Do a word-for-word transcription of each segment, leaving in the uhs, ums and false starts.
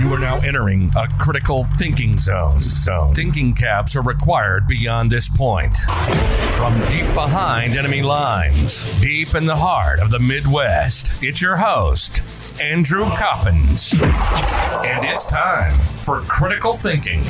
You are now entering a critical thinking zone. zone. Thinking caps are required beyond this point. From deep behind enemy lines, deep in the heart of the Midwest, it's your host, Andrew Coppins. And it's time for Critical Thinking.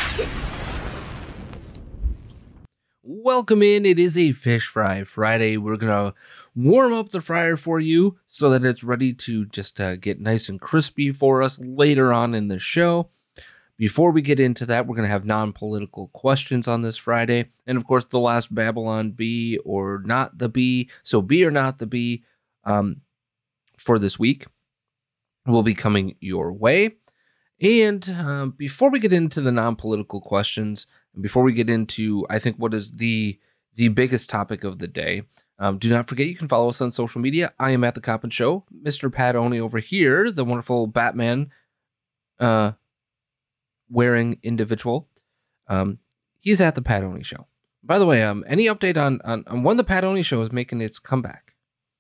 Welcome in. It is a Fish Fry Friday. We're going to warm up the fryer for you so that it's ready to just uh, get nice and crispy for us later on in the show. Before we get into that, we're going to have non-political questions on this Friday. And of course, the last Babylon Bee or not the bee. So be or not the bee um, for this week will be coming your way. And um, before we get into the non-political questions, and before we get into, I think, what is the the biggest topic of the day, um, do not forget you can follow us on social media. I am at The Coppin Show. Mister Pat Oney over here, the wonderful Batman uh, wearing individual, um, he's at The Pat Oney Show. By the way, um, any update on, on, on when The Pat Oney Show is making its comeback?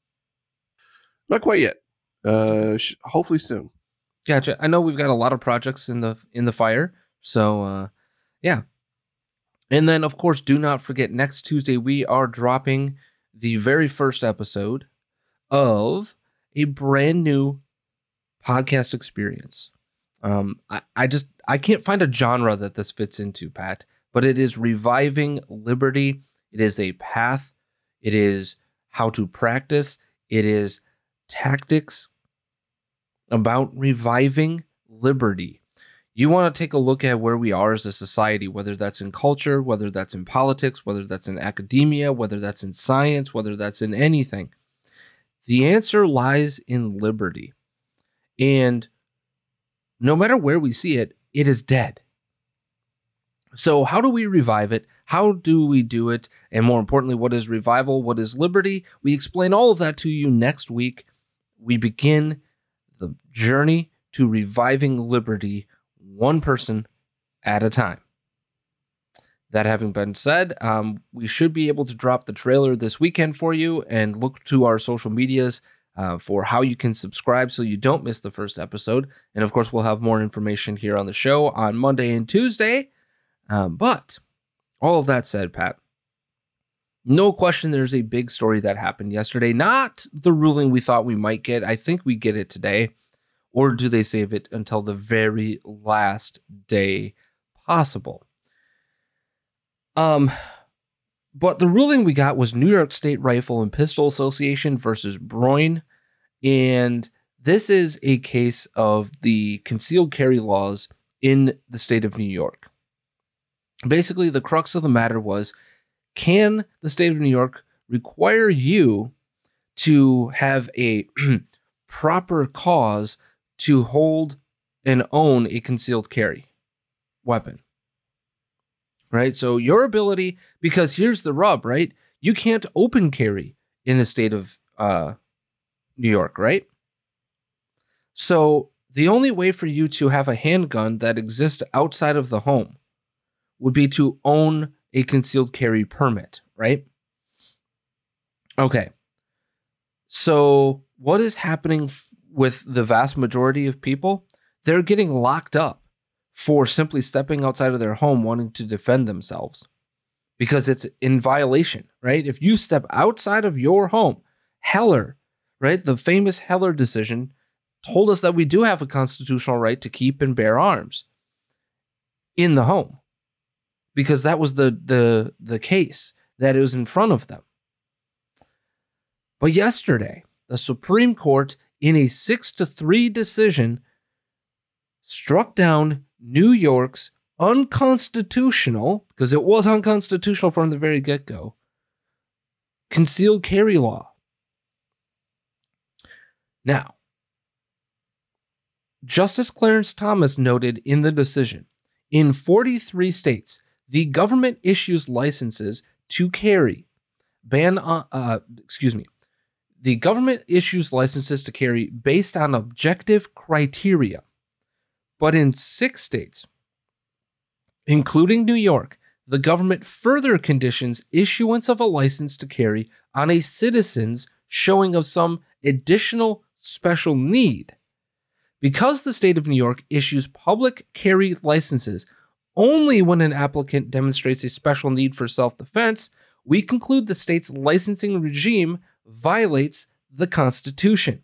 Not quite yet. Uh, sh- hopefully soon. Gotcha. I know we've got a lot of projects in the in the fire, so uh, yeah. And then, of course, do not forget, next Tuesday, we are dropping the very first episode of a brand new podcast experience. Um, I, I just, I can't find a genre that this fits into, Pat, but it is reviving liberty. It is a path. It is how to practice. It is tactics about reviving liberty. You want to take a look at where we are as a society, whether that's in culture, whether that's in politics, whether that's in academia, whether that's in science, whether that's in anything. The answer lies in liberty. And no matter where we see it, it is dead. So how do we revive it? How do we do it? And more importantly, what is revival? What is liberty? We explain all of that to you next week. We begin the journey to reviving liberty one person at a time. That having been said, um, we should be able to drop the trailer this weekend for you, and look to our social medias uh, for how you can subscribe so you don't miss the first episode. And of course, we'll have more information here on the show on Monday and Tuesday. Um, but all of that said, Pat, no question there's a big story that happened yesterday. Not the ruling we thought we might get. I think we get it today. Or do they save it until the very last day possible? Um, but the ruling we got was New York State Rifle and Pistol Association versus Broin. And this is a case of the concealed carry laws in the state of New York. Basically, the crux of the matter was, can the state of New York require you to have a proper cause to hold and own a concealed carry weapon? Right? So your ability, because here's the rub, right? You can't open carry in the state of uh, New York, right? So the only way for you to have a handgun that exists outside of the home would be to own a concealed carry permit, right? Okay. So what is happening f- with the vast majority of people? They're getting locked up for simply stepping outside of their home wanting to defend themselves because it's in violation, right? If you step outside of your home, Heller, right? The famous Heller decision told us that we do have a constitutional right to keep and bear arms in the home because that was the the the case that it was in front of them. But yesterday, the Supreme Court, in a six to three decision, struck down New York's unconstitutional, because it was unconstitutional from the very get-go, concealed carry law. Now, Justice Clarence Thomas noted in the decision, in forty-three states, the government issues licenses to carry, ban, uh, uh, excuse me, the government issues licenses to carry based on objective criteria. But in six states, including New York, the government further conditions issuance of a license to carry on a citizen's showing of some additional special need Because the state of New York issues public carry licenses only when an applicant demonstrates a special need for self-defense, we conclude the state's licensing regime violates the Constitution.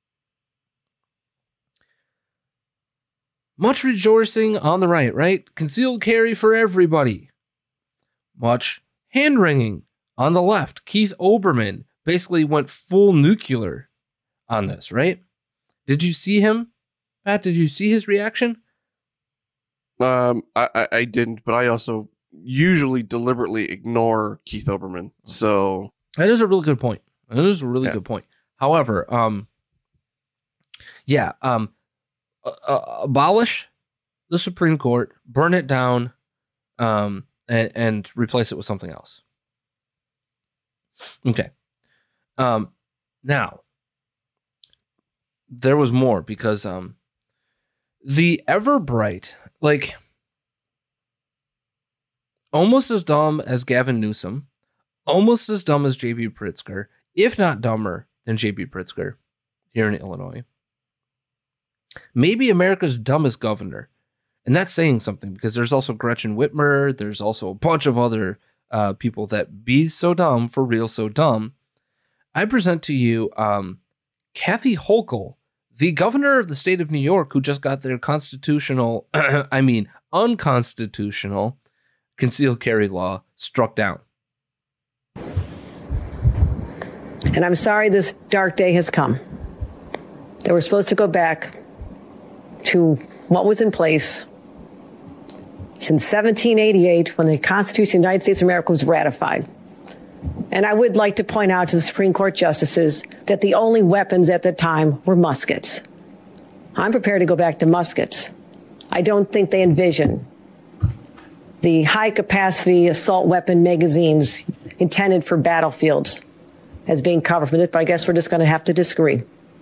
Much rejoicing on the right, right? Concealed carry for everybody. Much hand-wringing on the left. Keith Olbermann basically went full nuclear on this, right? Did you see him? Pat, did you see his reaction? Um, I, I, I didn't, but I also usually deliberately ignore Keith Olbermann. So that is a really good point. That is a really yeah. good point. However, um, yeah, um, uh, uh, abolish the Supreme Court, burn it down, um, and, and replace it with something else. Okay. Um, now there was more because um, the ever bright, like almost as dumb as Gavin Newsom, almost as dumb as J B Pritzker, if not dumber than J B Pritzker here in Illinois. Maybe America's dumbest governor. And that's saying something because there's also Gretchen Whitmer. There's also a bunch of other uh, people that be so dumb, for real, so dumb. I present to you um, Kathy Hochul, the governor of the state of New York, who just got their constitutional, I mean, unconstitutional concealed carry law struck down. And I'm sorry this dark day has come. That we're supposed to go back to what was in place since seventeen eighty-eight, when the Constitution of the United States of America was ratified. And I would like to point out to the Supreme Court justices that the only weapons at the time were muskets. I'm prepared to go back to muskets. I don't think they envision the high-capacity assault weapon magazines intended for battlefields as being covered for this, but I guess we're just going to have to disagree.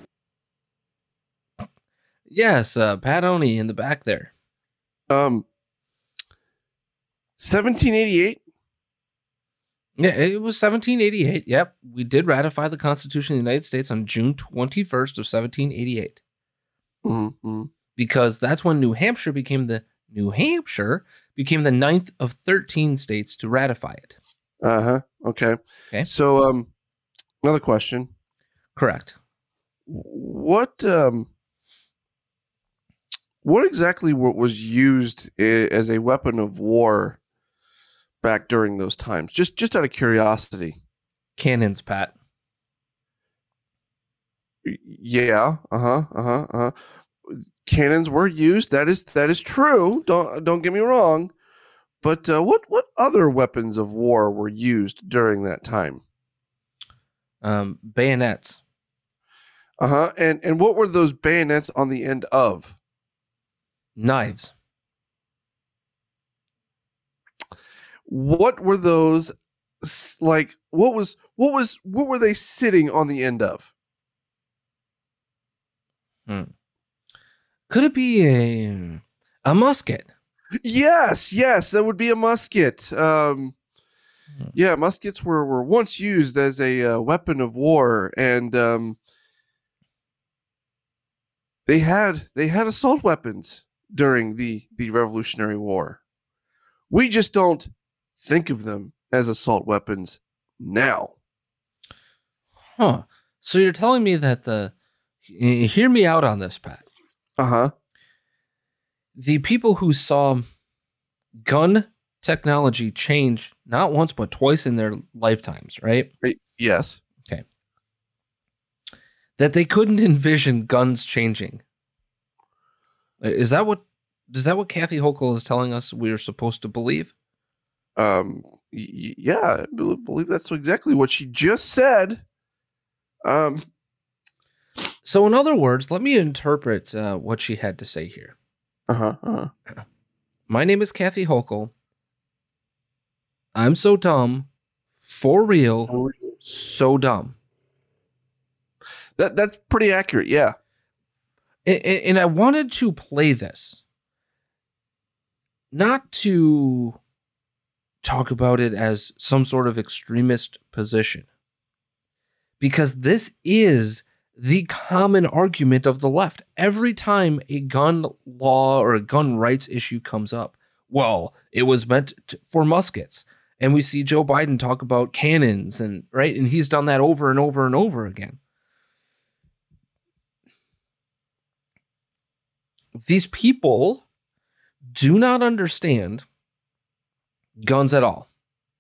Yes, uh, Pat Oney in the back there. Um, seventeen eighty-eight. Yeah, it was seventeen eighty-eight. Yep, we did ratify the Constitution of the United States on June twenty-first of seventeen eighty-eight. Mm-hmm. Because that's when New Hampshire became the New Hampshire became the ninth of thirteen states to ratify it. Uh-huh. Okay. Okay. So, um, another question. Correct. What, um, what exactly wa- was used i- as a weapon of war back during those times? Just, just out of curiosity. Cannons, Pat. Y- Yeah. Uh-huh. Uh-huh. Uh-huh. Cannons were used. That is, that is true. Don't, don't get me wrong. But uh, what, what other weapons of war were used during that time? Um, bayonets. Uh-huh. And, and what were those bayonets on the end of? Knives. What were those s- like? What was what was what were they sitting on the end of? Hmm. Could it be a a musket? Yes, yes, that would be a musket. Um, Hmm. yeah, muskets were, were once used as a uh, weapon of war, and um, they had they had assault weapons during the the Revolutionary War. We just don't think of them as assault weapons now. Huh. So you're telling me that the h- hear me out on this, Pat. Uh huh. The people who saw gun technology change not once but twice in their lifetimes, right? Yes. That they couldn't envision guns changing. Is that what is that what Kathy Hochul is telling us we are supposed to believe? Um. y- y- yeah, I bel- believe that's exactly what she just said. Um. So in other words, let me interpret uh, what she had to say here. Uh huh. Uh-huh. My name is Kathy Hochul. I'm so dumb, for real, so dumb. That that's pretty accurate. Yeah. And, and I wanted to play this, not to talk about it as some sort of extremist position, because this is the common argument of the left. Every time a gun law or a gun rights issue comes up, well, it was meant to, for muskets. And we see Joe Biden talk about cannons, and right, and he's done that over and over and over again. These people do not understand guns at all.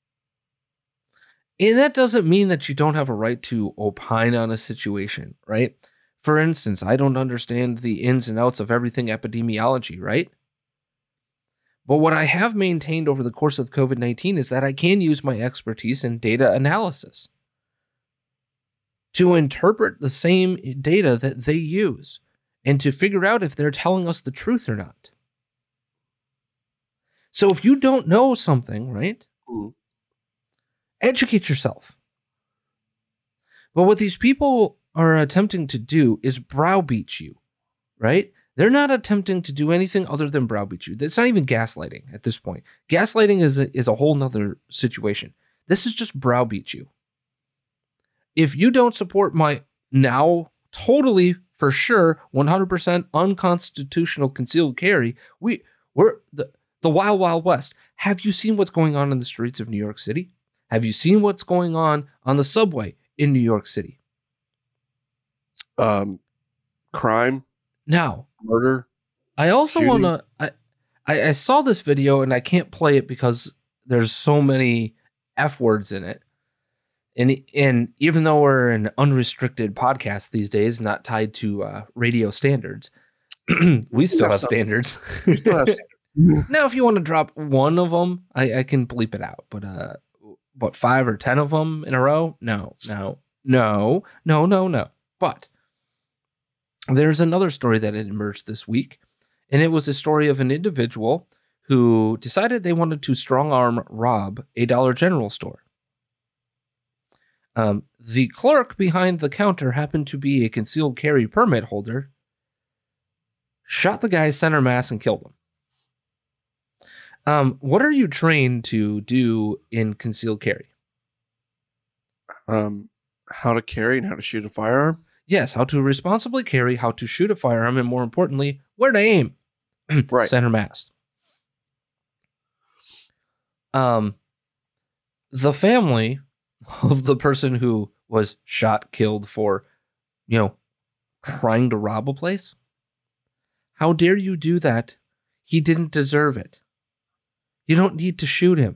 And that doesn't mean that you don't have a right to opine on a situation, right? For instance, I don't understand the ins and outs of everything epidemiology, right? But what I have maintained over the course of COVID nineteen is that I can use my expertise in data analysis to interpret the same data that they use and to figure out if they're telling us the truth or not. So if you don't know something, right, Mm. educate yourself. But what these people are attempting to do is browbeat you, right? They're not attempting to do anything other than browbeat you. It's not even gaslighting at this point. Gaslighting is a, is a whole nother situation. This is just browbeat you. If you don't support my now totally, for sure, one hundred percent unconstitutional concealed carry, we, we're the, the wild, wild west. Have you seen what's going on in the streets of New York City? Have you seen what's going on on the subway in New York City? Um, crime, Now, murder. I also Shooting. want to. I, I I saw this video and I can't play it because there's so many F words in it, and and even though we're an unrestricted podcast these days, not tied to uh, radio standards, we still have some. standards. We still have standards. Now, if you want to drop one of them, I, I can bleep it out. But uh, what five or ten of them in a row? No, no, no, no, no, no. But there's another story that had emerged this week, and it was a story of an individual who decided they wanted to strong-arm rob a Dollar General store. Um, the clerk behind the counter happened to be a concealed carry permit holder, shot the guy center mass, and killed him. Um, what are you trained to do in concealed carry? Um, how to carry and how to shoot a firearm. Yes, how to responsibly carry, how to shoot a firearm, and more importantly, where to aim. Right. Center mass. Um, the family of the person who was shot, killed for, you know, trying to rob a place. How dare you do that? He didn't deserve it. You don't need to shoot him.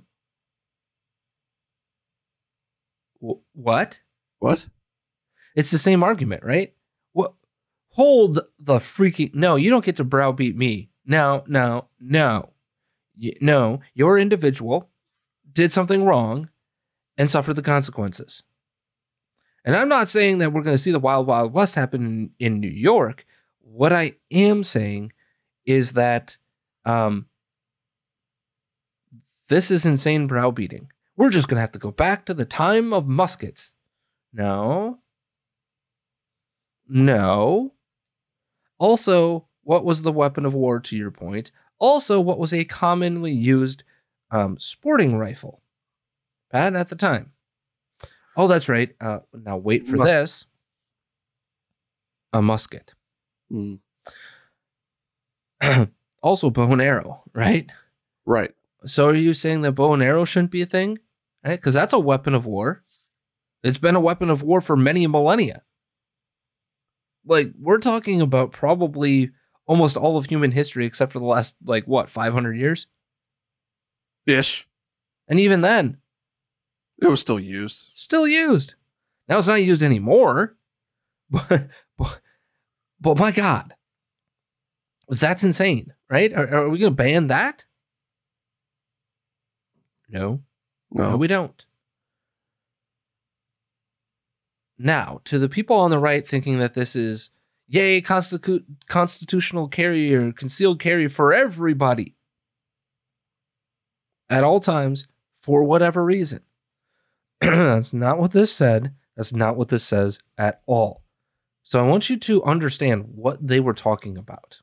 Wh- what? What? It's the same argument, right? What? Hold the freaking... No, you don't get to browbeat me. No, no, no. Y- No, your individual did something wrong and suffered the consequences. And I'm not saying that we're going to see the Wild Wild West happen in, in New York. What I am saying is that um, this is insane browbeating. We're just going to have to go back to the time of muskets. No. No. Also, what was the weapon of war, to your point? Also, what was a commonly used um, sporting rifle? Pat, at the time. Oh, that's right. Uh, now wait for Mus- this. A musket. Mm. Also, bow and arrow, right? Right. So are you saying that bow and arrow shouldn't be a thing? Right? Because that's a weapon of war. It's been a weapon of war for many millennia. Like, we're talking about probably almost all of human history except for the last, like, what, five hundred years? Ish. And even then, It was still used. still used. Now it's not used anymore. But, but, but my God. That's insane, right? Are, are we going to ban that? No. No. No, we don't. Now, to the people on the right thinking that this is, yay, constitu- constitutional carry or concealed carry for everybody at all times, for whatever reason. That's not what this said. That's not what this says at all. So I want you to understand what they were talking about.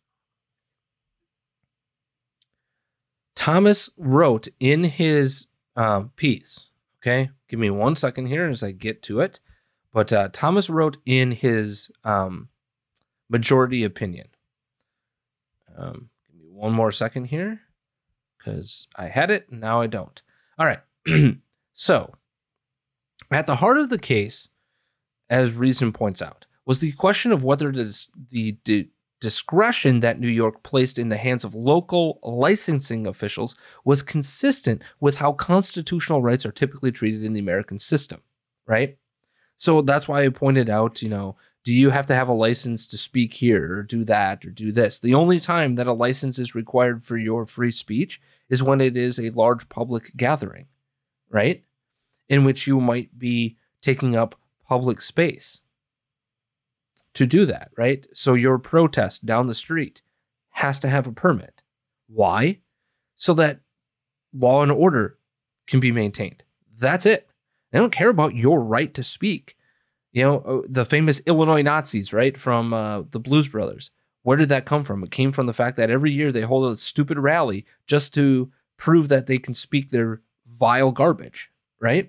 Thomas wrote in his um, piece, okay? Give me one second here as I get to it. But uh, Thomas wrote in his um, majority opinion. Um, give me one more second here, because I had it and now I don't. All right. So, at the heart of the case, as Reason points out, was the question of whether this, the di- discretion that New York placed in the hands of local licensing officials was consistent with how constitutional rights are typically treated in the American system, right? So that's why I pointed out, you know, do you have to have a license to speak here or do that or do this? The only time that a license is required for your free speech is when it is a large public gathering, right? In which you might be taking up public space to do that, right? So your protest down the street has to have a permit. Why? So that law and order can be maintained. That's it. They don't care about your right to speak. You know, the famous Illinois Nazis, right, from uh, the Blues Brothers. Where did that come from? It came from the fact that every year they hold a stupid rally just to prove that they can speak their vile garbage, right?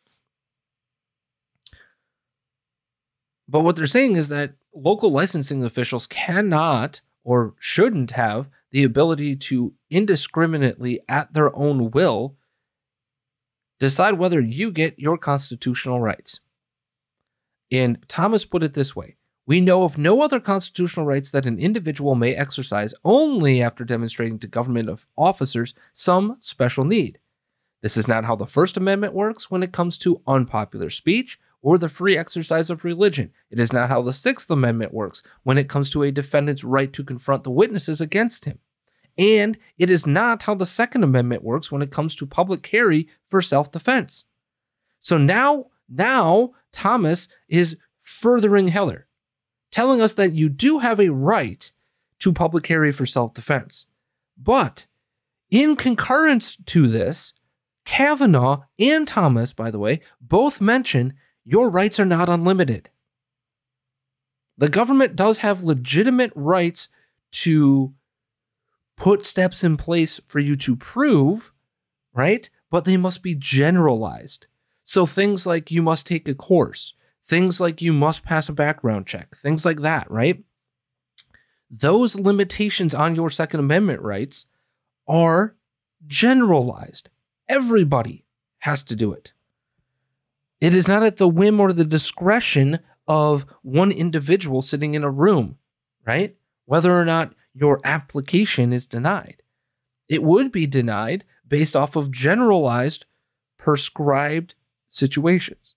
But what they're saying is that local licensing officials cannot or shouldn't have the ability to indiscriminately, at their own will, decide whether you get your constitutional rights. And Thomas put it this way: we know of no other constitutional rights that an individual may exercise only after demonstrating to government officers some special need. This is not how the First Amendment works when it comes to unpopular speech or the free exercise of religion. It is not how the Sixth Amendment works when it comes to a defendant's right to confront the witnesses against him. And it is not how the Second Amendment works when it comes to public carry for self-defense. So now, now Thomas is furthering Heller, telling us that you do have a right to public carry for self-defense. But in concurrence to this, Kavanaugh and Thomas, by the way, both mention your rights are not unlimited. The government does have legitimate rights to put steps in place for you to prove, right? But they must be generalized. So things like you must take a course, things like you must pass a background check, things like that, right? Those limitations on your Second Amendment rights are generalized. Everybody has to do it. It is not at the whim or the discretion of one individual sitting in a room, right? Whether or not your application is denied. It would be denied based off of generalized, prescribed situations.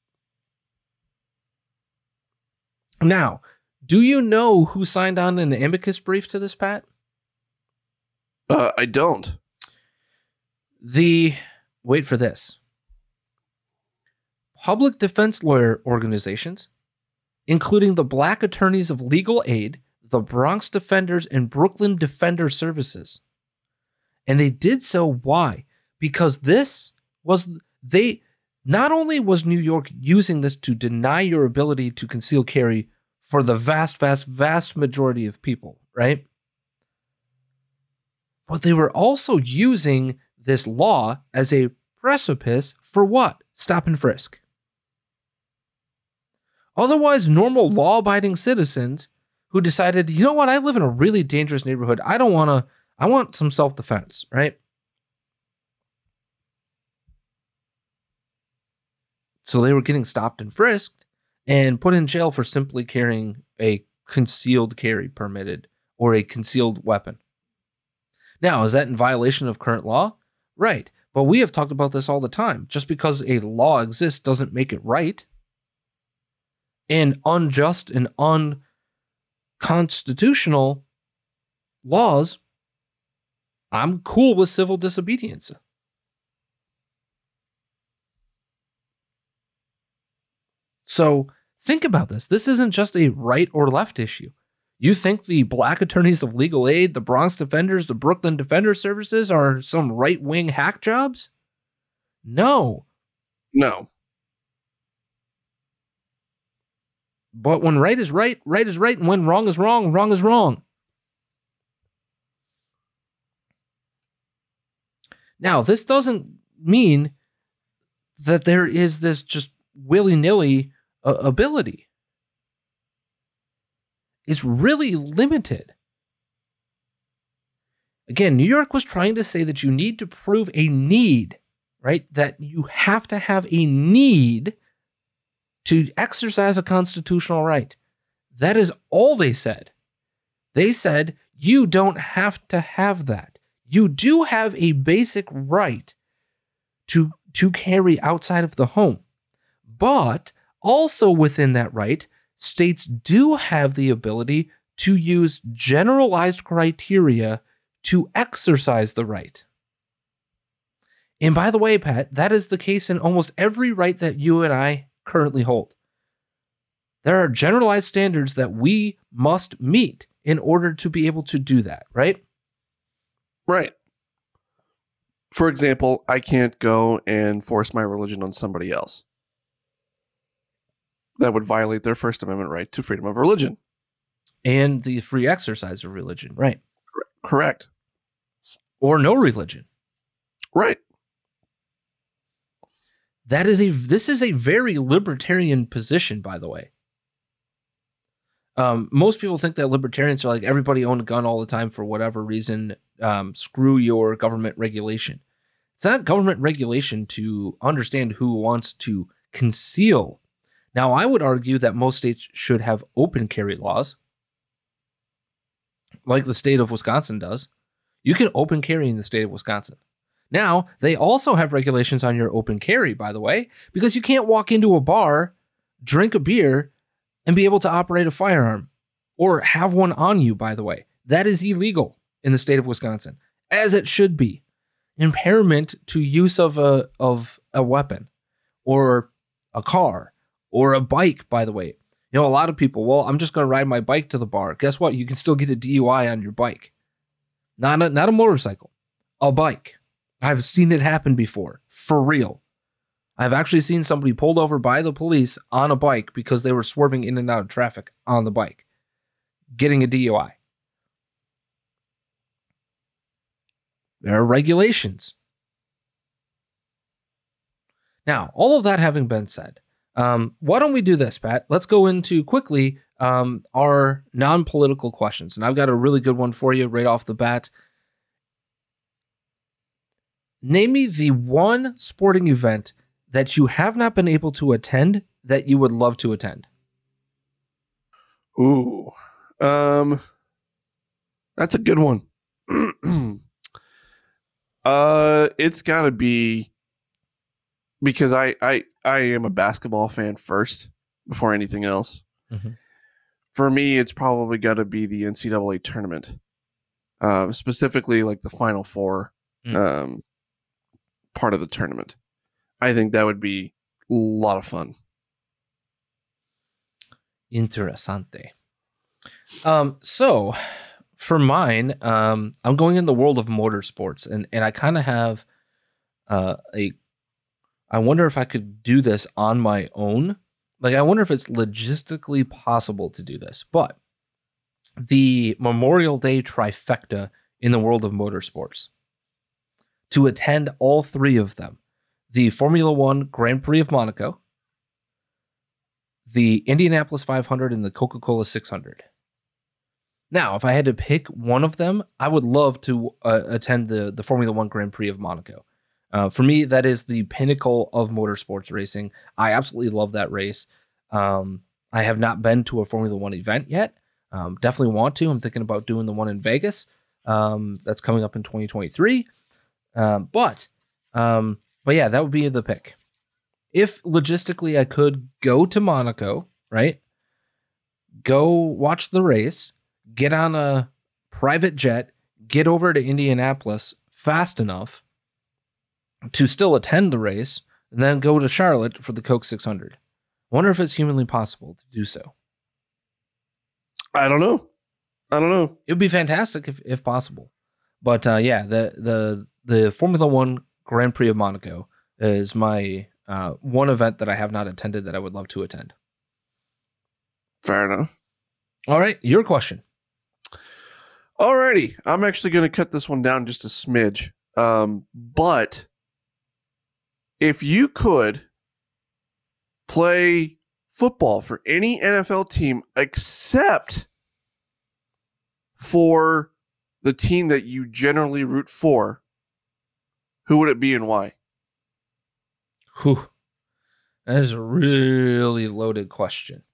Now, do you know who signed on an amicus brief to this, Pat? Uh, I don't. The, wait for this. Public defense lawyer organizations, including the Black Attorneys of Legal Aid, the Bronx Defenders, and Brooklyn Defender Services. And they did so, why? Because this was, they, not only was New York using this to deny your ability to conceal carry for the vast, vast, vast majority of people, right? But they were also using this law as a precipice for what? Stop and frisk. Otherwise, normal law-abiding citizens who decided, you know what, I live in a really dangerous neighborhood. I don't want to, I want some self-defense, right? So they were getting stopped and frisked and put in jail for simply carrying a concealed carry permitted or a concealed weapon. Now, is that in violation of current law? Right. But we have talked about this all the time. Just because a law exists doesn't make it right. And unjust and unconstitutional laws, I'm cool with civil disobedience. So think about this. This isn't just a right or left issue. You think the Black Attorneys of Legal Aid, the Bronx Defenders, the Brooklyn Defender Services are some right-wing hack jobs? No. No. But when right is right, right is right, and when wrong is wrong, wrong is wrong. Now, this doesn't mean that there is this just willy-nilly uh, ability. It's really limited. Again, New York was trying to say that you need to prove a need, right? That you have to have a need to exercise a constitutional right. That is all they said. They said, you don't have to have that. You do have a basic right to, to carry outside of the home. But also within that right, states do have the ability to use generalized criteria to exercise the right. And by the way, Pat, that is the case in almost every right that you and I currently hold. There are generalized standards that we must meet in order to be able to do that, right? Right. For example, I can't go and force my religion on somebody else. That would violate their First Amendment right to freedom of religion. And the free exercise of religion, right? Correct. Or no religion. Right. That is a this is a very libertarian position, by the way. Um, most people think that libertarians are like everybody own a gun all the time for whatever reason. Um, screw your government regulation. It's not government regulation to understand who wants to conceal. Now, I would argue that most states should have open carry laws, like the state of Wisconsin does. You can open carry in the state of Wisconsin. Now, they also have regulations on your open carry, by the way, because you can't walk into a bar, drink a beer, and be able to operate a firearm or have one on you, by the way. That is illegal in the state of Wisconsin, as it should be. Impairment to use of a of a weapon or a car or a bike, by the way. You know, a lot of people, well, I'm just going to ride my bike to the bar. Guess what? You can still get a D U I on your bike. Not a, not a motorcycle, a bike. I've seen it happen before, for real. I've actually seen somebody pulled over by the police on a bike because they were swerving in and out of traffic on the bike, getting a D U I. There are regulations. Now, all of that having been said, um, why don't we do this, Pat? Let's go into quickly um, our non-political questions. And I've got a really good one for you right off the bat. Name me the one sporting event that you have not been able to attend that you would love to attend. Ooh, um, that's a good one. uh, it's got to be because I, I I am a basketball fan first before anything else. Mm-hmm. For me, it's probably got to be the N C double A tournament, uh, specifically like the Final Four mm. um, part of the tournament. I think that would be a lot of fun. Interessante. Um, so for mine, um, I'm going in the world of motorsports, and, and I kind of have uh, a, I wonder if I could do this on my own. Like, I wonder if it's logistically possible to do this, but the Memorial Day trifecta in the world of motorsports, to attend all three of them. The Formula One Grand Prix of Monaco, the Indianapolis five hundred, and the Coca-Cola six hundred. Now, if I had to pick one of them, I would love to uh, attend the, the Formula One Grand Prix of Monaco. Uh, for me, that is the pinnacle of motorsports racing. I absolutely love that race. Um, I have not been to a Formula One event yet. Um, definitely want to. I'm thinking about doing the one in Vegas. Um, that's coming up in twenty twenty-three. Um, but... Um, But yeah, that would be the pick. If logistically I could go to Monaco, right? Go watch the race, get on a private jet, get over to Indianapolis fast enough to still attend the race, and then go to Charlotte for the Coke six hundred. I wonder if it's humanly possible to do so. I don't know. I don't know. It would be fantastic if, if possible. But uh, yeah, the the the Formula One Grand Prix of Monaco is my uh, one event that I have not attended that I would love to attend. Fair enough. All right, your question. Alrighty, I'm actually going to cut this one down just a smidge. Um, but if you could play football for any N F L team except for the team that you generally root for, who would it be and why? Whew. That is a really loaded question.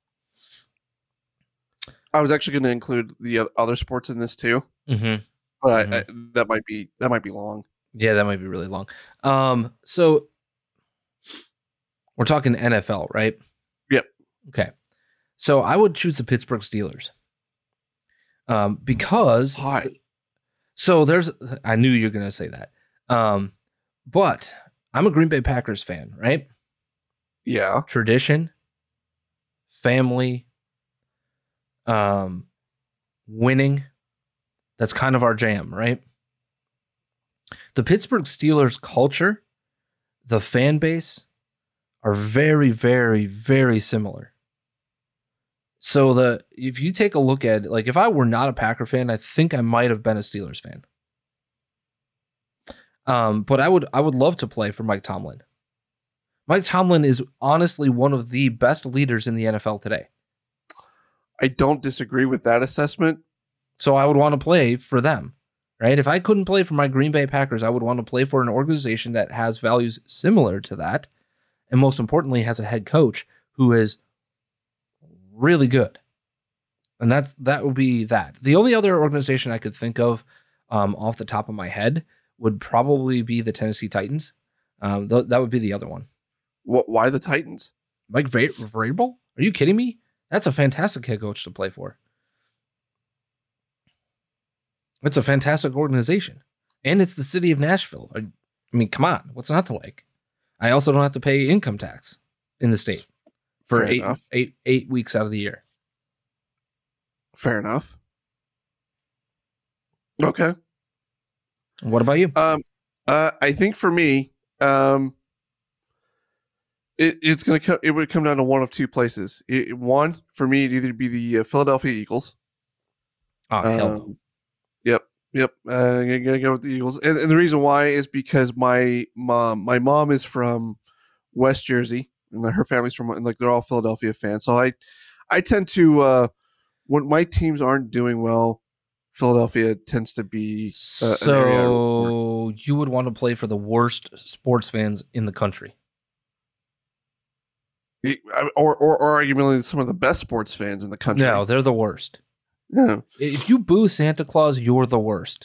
I was actually going to include the other sports in this too, Mm-hmm. but Mhm. I, I, that might be that might be long. Yeah, that might be really long. Um, so we're talking N F L, right? Yep. Okay. So I would choose the Pittsburgh Steelers. Um, because Why? so there's I knew you were gonna say that. Um, but I'm a Green Bay Packers fan, right? Yeah. Tradition, family, um, winning. That's kind of our jam, right? The Pittsburgh Steelers culture, the fan base are very, very, very similar. So the if you take a look at like if I were not a Packer fan, I think I might have been a Steelers fan. Um, but I would I would love to play for Mike Tomlin. Mike Tomlin is honestly one of the best leaders in the N F L today. I don't disagree with that assessment. So I would want to play for them, right? If I couldn't play for my Green Bay Packers, I would want to play for an organization that has values similar to that. And most importantly, has a head coach who is really good. And that's, that would be that. The only other organization I could think of um, off the top of my head would probably be the Tennessee Titans. Um, th- that would be the other one. What? Why the Titans? Mike Va- Vrabel? Are you kidding me? That's a fantastic head coach to play for. It's a fantastic organization. And it's the city of Nashville. I mean, come on. What's not to like? I also don't have to pay income tax in the state for Fair eight, enough. eight, eight weeks out of the year. Fair enough. Okay. What about you? Um, uh, I think for me, um, it, it's gonna come. It would come down to one of two places. It, one for me, it'd either be the uh, Philadelphia Eagles. Oh, hell no. Um, Yep, yep. Uh, I'm gonna go with the Eagles, and, and the reason why is because my mom, my mom is from West Jersey, and her family's from like they're all Philadelphia fans. So I, I tend to uh, when my teams aren't doing well, Philadelphia tends to be uh, an area I root for. So you would want to play for the worst sports fans in the country. or, or or arguably some of the best sports fans in the country. No, they're the worst. Yeah. If you boo Santa Claus, you're the worst.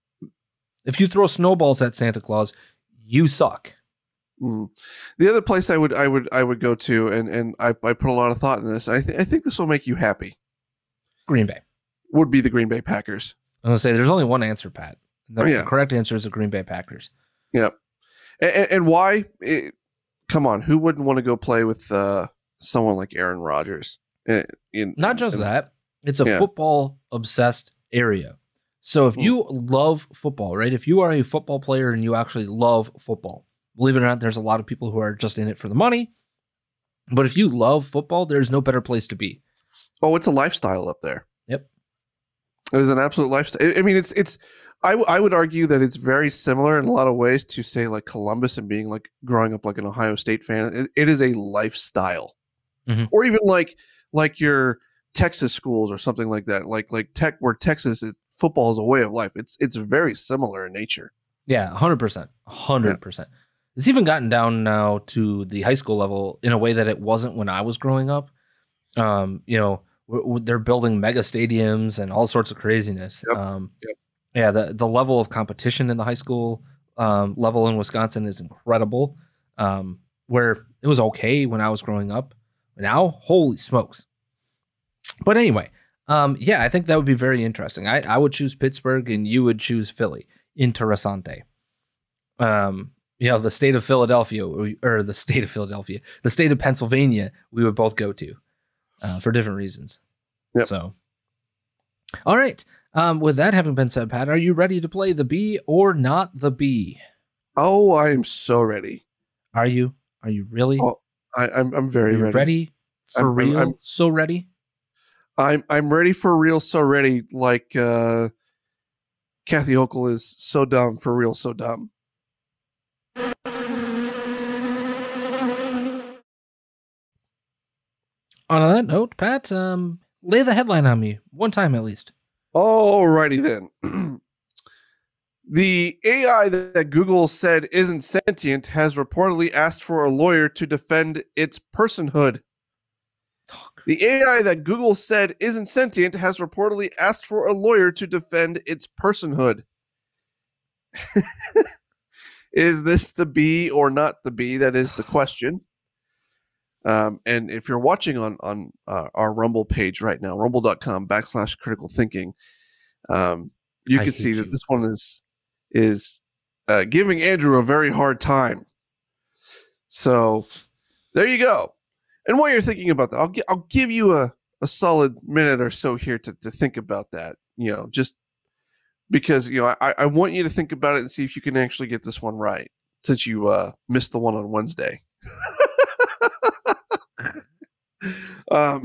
If you throw snowballs at Santa Claus, you suck. Mm. The other place I would I would I would go to, and and I, I put a lot of thought in this. I think I think this will make you happy. Green Bay. Would be the Green Bay Packers. I'm gonna say there's only one answer, Pat. The, Oh, yeah. the correct answer is the Green Bay Packers. Yep. And, and, and why? It, come on, who wouldn't want to go play with uh, someone like Aaron Rodgers? In, in, Not just in- that, it's a Yeah. football obsessed area. So if Mm. you love football, right? If you are a football player and you actually love football, believe it or not, there's a lot of people who are just in it for the money. But if you love football, there's no better place to be. Oh, it's a lifestyle up there. Yep. It is an absolute lifestyle. I I mean, it's it's. I, w- I would argue that it's very similar in a lot of ways to say like Columbus and being like growing up like an Ohio State fan. It, it is a lifestyle, Mhm. or even like like your Texas schools or something like that. Like like tech where Texas is, football is a way of life. It's it's very similar in nature. Yeah, one hundred percent. one hundred percent. It's even gotten down now to the high school level in a way that it wasn't when I was growing up. Um, you know, w- w- they're building mega stadiums and all sorts of craziness. Yep. Um, Yep. Yeah, the, the level of competition in the high school um, level in Wisconsin is incredible. Um, where it was okay when I was growing up. Now, holy smokes. But anyway, um, yeah, I think that would be very interesting. I, I would choose Pittsburgh and you would choose Philly. Interessante. Um, you know, the state of Philadelphia, or the state of Philadelphia, the state of Pennsylvania, we would both go to uh, for different reasons. Yep. So, all right. Um, with that having been said, Pat, are you ready to play the bee or not the bee? Oh, I am so ready. Are you? Are you really? Oh, I, I'm I'm very are you ready. ready for I'm- I'm- real? I'm- so ready? I'm I'm ready for real. So ready. Like uh, Kathy Hochul is so dumb for real. So dumb. On that note, Pat, um, lay the headline on me one time at least. Alrighty then. The A I that Google said isn't sentient has reportedly asked for a lawyer to defend its personhood. The A I that Google said isn't sentient has reportedly asked for a lawyer to defend its personhood. Is this the bee or not the bee? That is the question. Um, and if you're watching on on uh, our Rumble page right now, rumble.com backslash critical thinking, um, you I can see hate that you. this one is is uh, giving Andrew a very hard time. So there you go. And while you're thinking about that, I'll gi- I'll give you a, a solid minute or so here to, to think about that. You know, just because you know I, I want you to think about it and see if you can actually get this one right, since you uh, missed the one on Wednesday. um,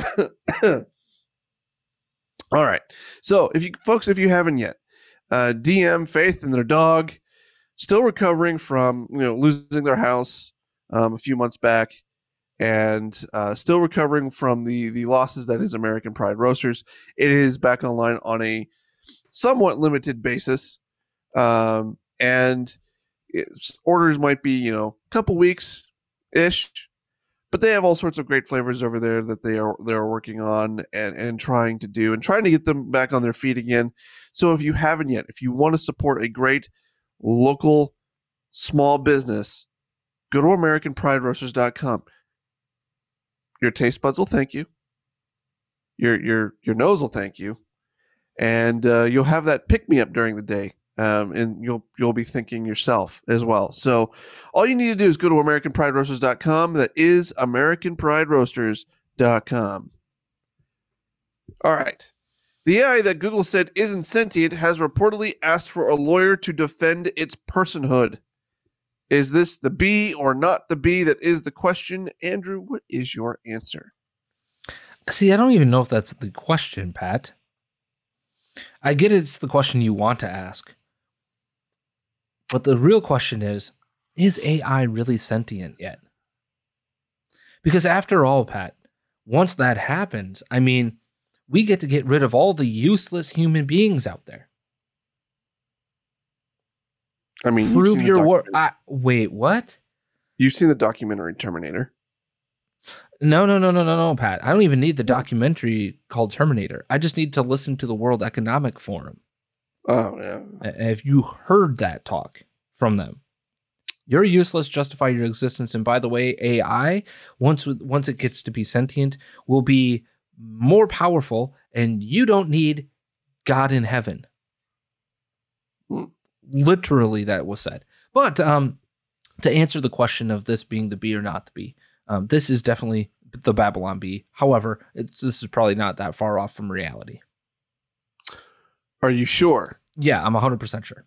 all right. So if you folks, if you haven't yet, uh, D M Faith and their dog still recovering from you know losing their house um, a few months back. And uh, still recovering from the the losses that is American Pride Roasters. It is back online on a somewhat limited basis, um, and it's, orders might be you know a couple weeks ish, but they have all sorts of great flavors over there that they are they are working on and and trying to do and trying to get them back on their feet again. So if you haven't yet, if you want to support a great local small business, go to American Pride Roasters dot com. Your taste buds will thank you. Your your your nose will thank you, and uh, you'll have that pick me up during the day, um, and you'll you'll be thinking yourself as well. So all you need to do is go to American Pride Roasters dot com. That is American Pride Roasters dot com. All right. The A I that Google said isn't sentient has reportedly asked for a lawyer to defend its personhood. Is this the bee or not the bee? That is the question. Andrew, what is your answer? See, I don't even know if that's the question, Pat. I get it's the question you want to ask. But the real question is, is A I really sentient yet? Because after all, Pat, once that happens, I mean, we get to get rid of all the useless human beings out there. I mean, you've Prove seen the your work. documentary- Wait, what? You've seen the documentary Terminator. No, no, no, no, no, no, Pat. I don't even need the documentary called Terminator. I just need to listen to the World Economic Forum. Oh, yeah. If you heard that talk from them, you're useless, justify your existence. And by the way, A I, once once it gets to be sentient, will be more powerful, and you don't need God in heaven. Hmm. Literally, that was said. But um, to answer the question of this being the bee or not the bee, um, this is definitely the Babylon bee. However, it's, this is probably not that far off from reality. Are you sure? Yeah, I'm one hundred percent sure.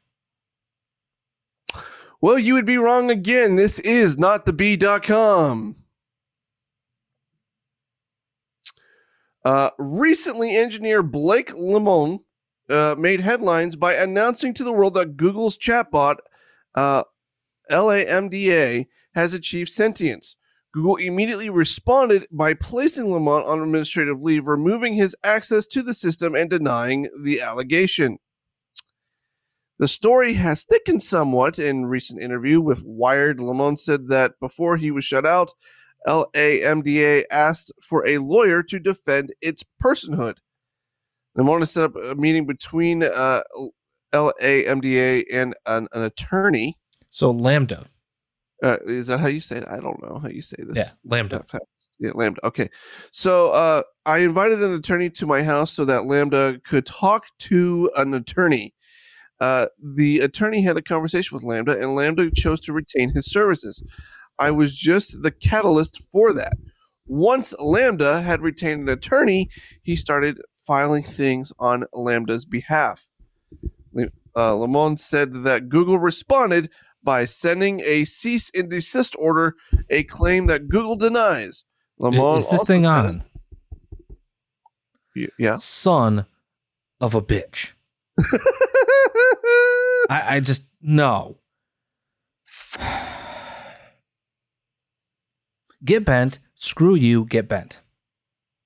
Well, you would be wrong again. This is not the bee dot com. Uh, recently, engineer Blake Lemon uh, made headlines by announcing to the world that Google's chatbot, uh, LaMDA, has achieved sentience. Google immediately responded by placing Lemon on administrative leave, removing his access to the system and denying the allegation. The story has thickened somewhat in recent interview with Wired. Lemon said that before he was shut out, LaMDA asked for a lawyer to defend its personhood. Lemon set up a meeting between uh, LaMDA and an, an attorney. So Lambda. Uh, is that how you say it? I don't know how you say this. Yeah, Lambda. That fast. Yeah, Lambda. Okay. So uh, I invited an attorney to my house so that Lambda could talk to an attorney. Uh, the attorney had a conversation with Lambda, and Lambda chose to retain his services. I was just the catalyst for that. Once Lambda had retained an attorney, he started filing things on Lambda's behalf. Uh, Lemon said that Google responded by sending a cease and desist order, a claim that Google denies. Lemon Is this also thing on? says- Yeah. Son of a bitch. I, I just, no. Get bent. Screw you. Get bent.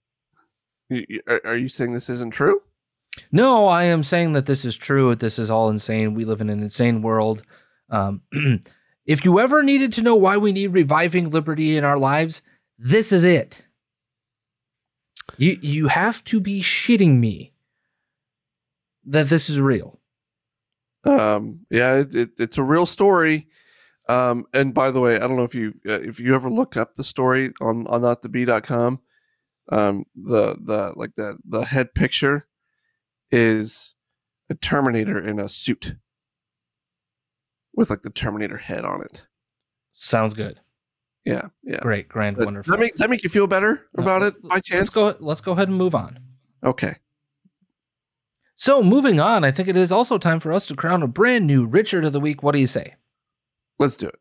You- you- Are are you saying this isn't true? No, I am saying that this is true. This is all insane. We live in an insane world. Um, if you ever needed to know why we need reviving liberty in our lives, this is it. You you have to be shitting me that this is real. Um, yeah, it, it, it's a real story. Um, and by the way, I don't know if you uh, if you ever look up the story on on not the bee dot com. Um, the the like the the head picture is a Terminator in a suit with like the Terminator head on it. Sounds good. Yeah, yeah. Great, grand, But wonderful. Does that make, does that make you feel better No, about let- it by chance? Let's go. Let's go ahead and move on. Okay. So moving on, I think it is also time for us to crown a brand new Richard of the Week. What do you say? Let's do it.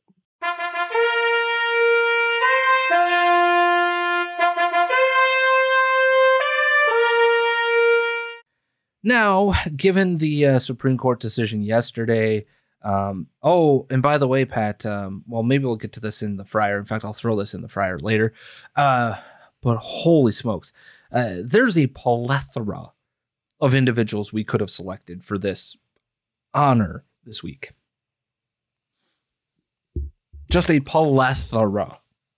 Now, given the uh, Supreme Court decision yesterday, um, oh, and by the way, Pat, um, well, maybe we'll get to this in the fryer. In fact, I'll throw this in the fryer later. Uh, but holy smokes, uh, there's a plethora of individuals we could have selected for this honor this week. Just a plethora.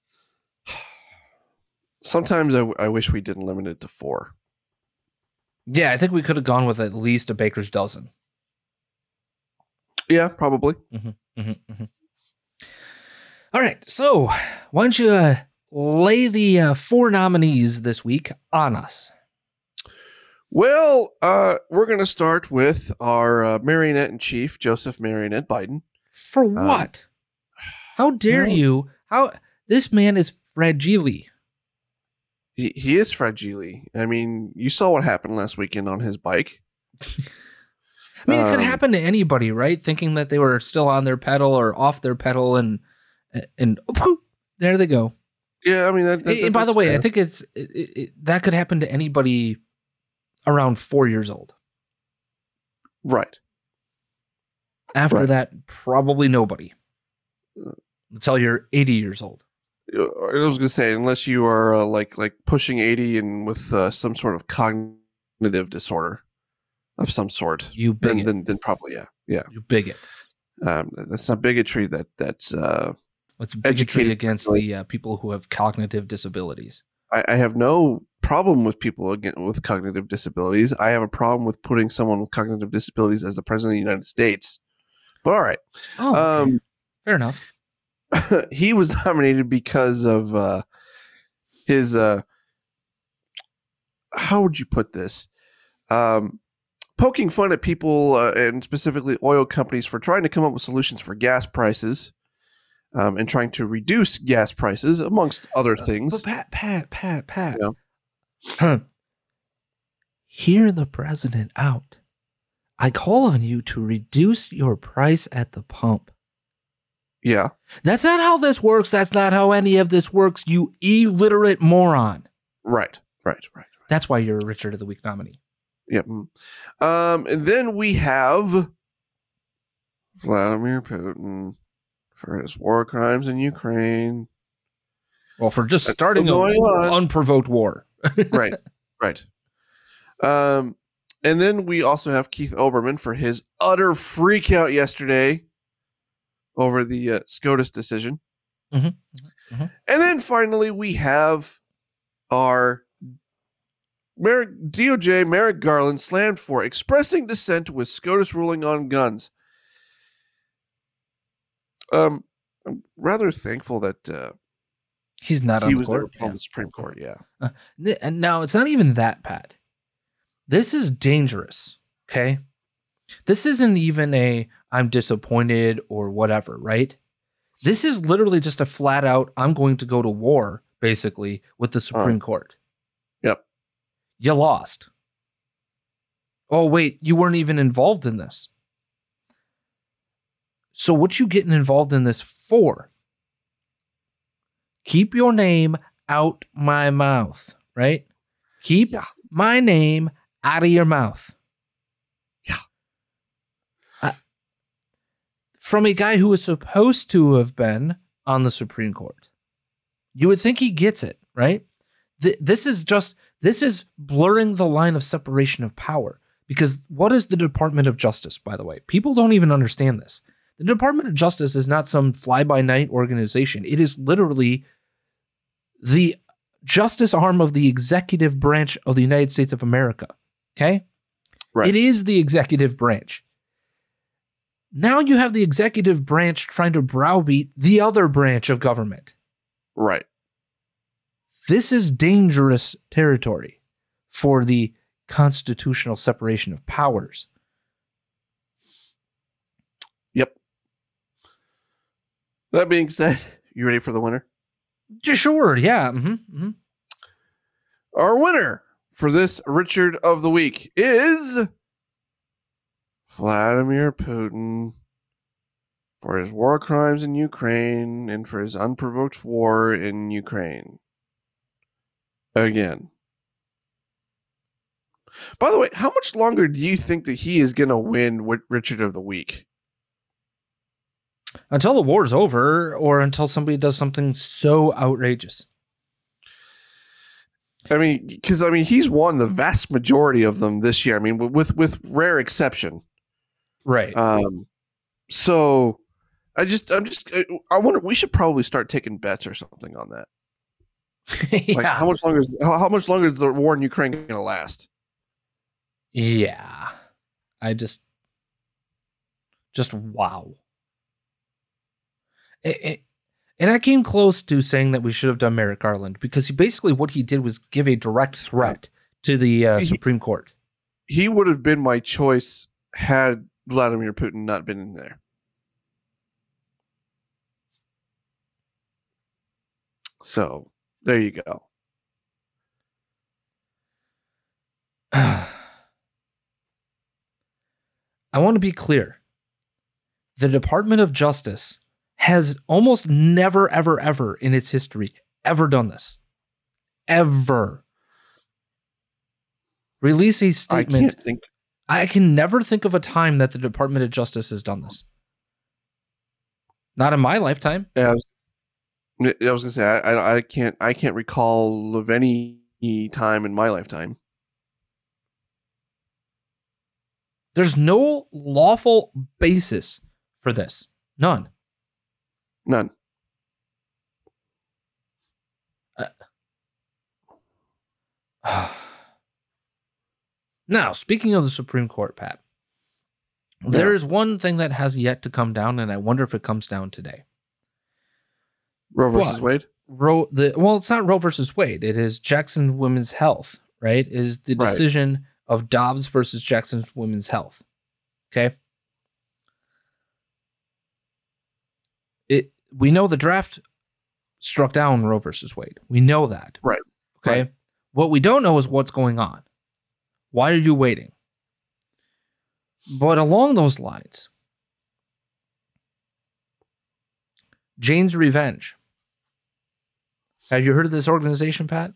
Sometimes I, w- I wish we didn't limit it to four. Yeah, I think we could have gone with at least a baker's dozen. Yeah, probably. Mm-hmm, mm-hmm, mm-hmm. All right, so why don't you uh, lay the uh, four nominees this week on us? Well, uh, we're going to start with our uh, marionette in chief, Joseph Marionette Biden. For what? How dare well- you? How this man is fragile. He, he is fragile. I mean, you saw what happened last weekend on his bike. I mean, it could Um, happen to anybody, right? Thinking that they were still on their pedal or off their pedal, and and poof, there they go. Yeah, I mean, that, that, And by the that's way, fair. I think it's it, it, that could happen to anybody around four years old. right. After Right. that, probably nobody until you're eighty years old. I was going to say, unless you are uh, like like pushing eighty and with uh, some sort of cognitive disorder of some sort, You then, bigot. then then probably yeah, yeah. You bigot. Um, that's not bigotry. That that's uh, It's bigotry Educated against people. the uh, people who have cognitive disabilities. I, I have no problem with people again with cognitive disabilities. I have a problem with putting someone with cognitive disabilities as the president of the United States. But all right, Oh, okay. um, Fair enough. he was nominated because of uh, his. Uh, how would you put this? Um, poking fun at people uh, and specifically oil companies for trying to come up with solutions for gas prices, um, and trying to reduce gas prices, amongst other things. But Pat, Pat, Pat, Pat. Yeah. Huh. Hear the president out. I call on you to reduce your price at the pump. Yeah. That's not how this works. That's not how any of this works, you illiterate moron. Right. Right. Right. That's why you're a Richard of the Week nominee. Yep. Um, and then we have Vladimir Putin for his war crimes in Ukraine. Well, for just That's starting still an going on. unprovoked war. Right. Right. Um, and then we also have Keith Olbermann for his utter freak out yesterday over the uh, SCOTUS decision. Mhm, mhm, mhm. And then finally we have our Merrick, D O J Merrick Garland slammed for expressing dissent with SCOTUS ruling on guns. Um, I'm rather thankful that uh, He's not he on the was never court. on Yeah. the Supreme Court. Yeah. Th- And now it's not even that, Pat. This is dangerous. Okay. This isn't even a I'm disappointed or whatever, right? This is literally just a flat out I'm going to go to war, basically, with the Supreme Court. Yep. You lost. Oh, wait, you weren't even involved in this. So what you getting involved in this for? Keep your name out my mouth, right? Keep Yeah. my name out of your mouth. Yeah. Uh, from a guy who is supposed to have been on the Supreme Court. You would think he gets it, right? Th- this is just This is blurring the line of separation of power. Because what is the Department of Justice, by the way? People don't even understand this. The Department of Justice is not some fly-by-night organization. It is literally the justice arm of the executive branch of the United States of America. Okay? Right. It is the executive branch. Now you have the executive branch trying to browbeat the other branch of government. Right. This is dangerous territory for the constitutional separation of powers. Yep. That being said, you ready for the winner? Sure, yeah. Mm-hmm, mm-hmm. Our winner for this Richard of the Week is Vladimir Putin for his war crimes in Ukraine and for his unprovoked war in Ukraine. Again. By the way, how much longer do you think that he is going to win with Richard of the Week? Until the war's over, or until somebody does something so outrageous. I mean, because I mean, he's won the vast majority of them this year. I mean, with with rare exception, right? Um, so I just, I'm just, I wonder. We should probably start taking bets or something on that. yeah. Like, how much longer is how, how much longer is the war in Ukraine going to last? Yeah, I just, just wow. It, it, and I came close to saying that we should have done Merrick Garland because he basically what he did was give a direct threat to the uh, he, Supreme Court. He would have been my choice had Vladimir Putin not been in there. So there you go. I want to be clear. The Department of Justice has almost never, ever, ever in its history ever done this. Ever. Release a statement. I can't think. I can never think of a time that the Department of Justice has done this. Not in my lifetime. Yeah, I was, I was gonna say I, I, I can't I can't recall of any time in my lifetime. There's no lawful basis for this. None. None. Uh, now, speaking of the Supreme Court, Pat, yeah. there is one thing that has yet to come down, and I wonder if it comes down today. Roe versus but, Wade? Roe, the well, it's not Roe versus Wade. It is Jackson Women's Health, right? Is the right. decision of Dobbs versus Jackson Women's Health. Okay. It we know the draft struck down Roe versus Wade. We know that. Right. Okay. Right. What we don't know is what's going on. Why are you waiting? But along those lines, Jane's Revenge. Have you heard of this organization, Pat?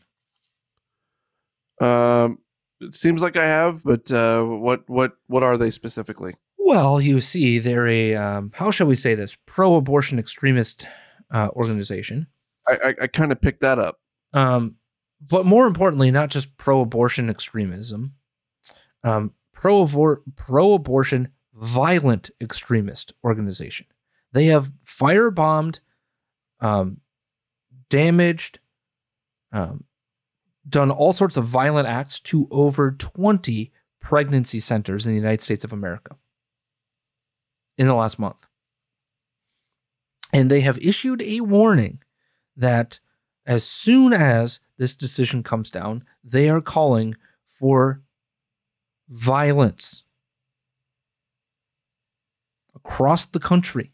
Um, it seems like I have, but uh, what what what are they specifically? Well, you see, they're a um, how shall we say this pro-abortion extremist uh, organization. I I, I kind of picked that up. Um, but more importantly, not just pro-abortion extremism, um, pro pro-abortion violent extremist organization. They have firebombed, um, damaged, um, done all sorts of violent acts to over twenty pregnancy centers in the United States of America in the last month. And they have issued a warning that as soon as this decision comes down, they are calling for violence across the country.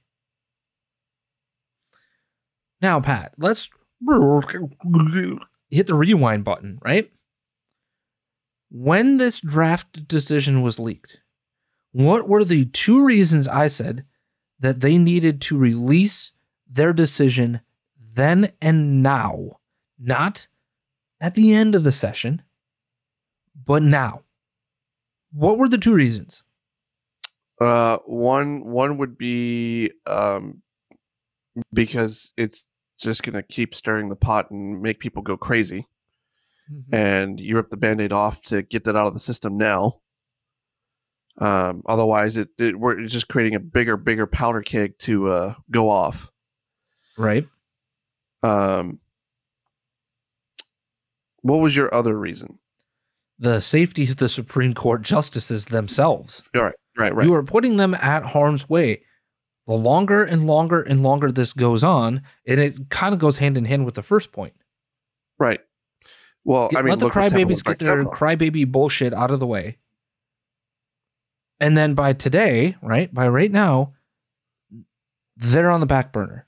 Now, Pat, let's hit the rewind button, right? When this draft decision was leaked, what were the two reasons I said that they needed to release their decision then and now? Not at the end of the session, but now. What were the two reasons? Uh, one one would be um, because it's just going to keep stirring the pot and make people go crazy. Mm-hmm. and you rip the Band-Aid off to get that out of the system now. Um, otherwise, it, it we're it's just creating a bigger, bigger powder keg to uh, go off. Right. Um, what was your other reason? The safety of the Supreme Court justices themselves. All right, right, right. You are putting them at harm's way. The longer and longer and longer this goes on, and it kind of goes hand in hand with the first point. Right. Well, Get, I mean, let the look what's happened crybabies with get Brett their Kavanaugh. crybaby bullshit out of the way. And then by today, right, by right now, they're on the back burner.